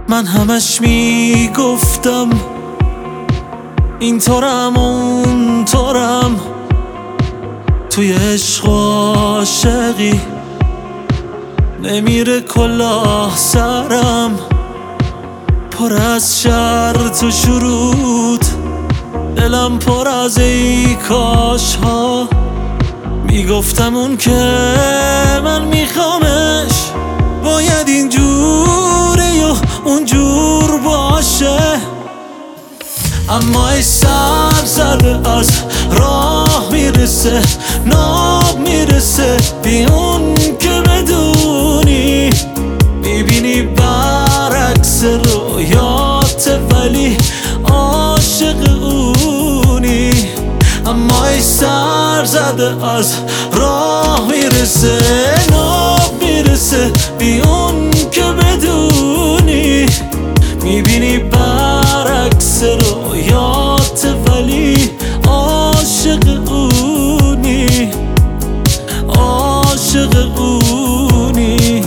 من همش میگفتم اینطورم اونطورم، توی عشق و عاشقی نمیره کلاه سرم، پر از شرط و شروط، دلم پر از ای کاش ها. میگفتم اون که من میخوامش باید اینجوره یا اونجور باشه، اما ای سر زده از راه میرسه، ناب میرسه بی اون که بدونی، میبینی برعکس رویات ولی عاشق اونی، اما ای سر زده از راه میرسه، ناب میرسه بی اون که بدونی، میبینی برعکس رویات ولی عاشق اونی، عاشق اونی.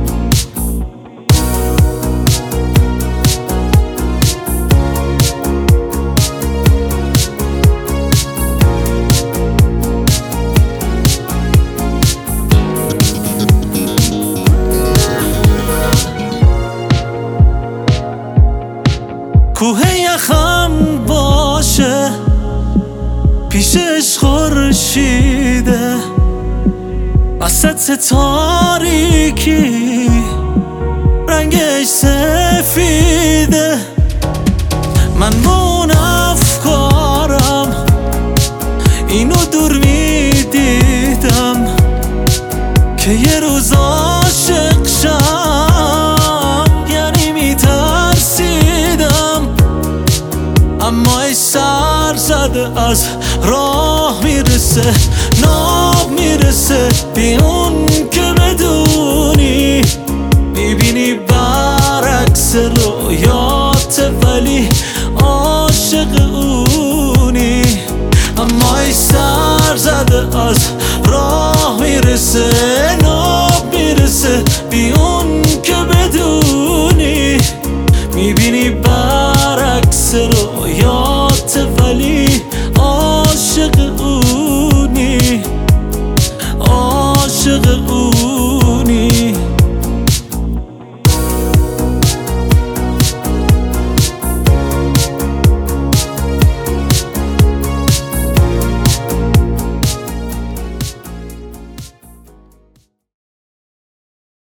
کوه یخم باشه پیشش خورشیده، وسط تاریکی رنگش سفیده، من با اون افکارم اینو دور میدیدم که یه روز عاشق شم، یعنی میترسیدم، اما ای سر زده از راه میرسه، ناب میرسه بی اون که بدونی، میبینی برعکس رویات ولی عاشق اون.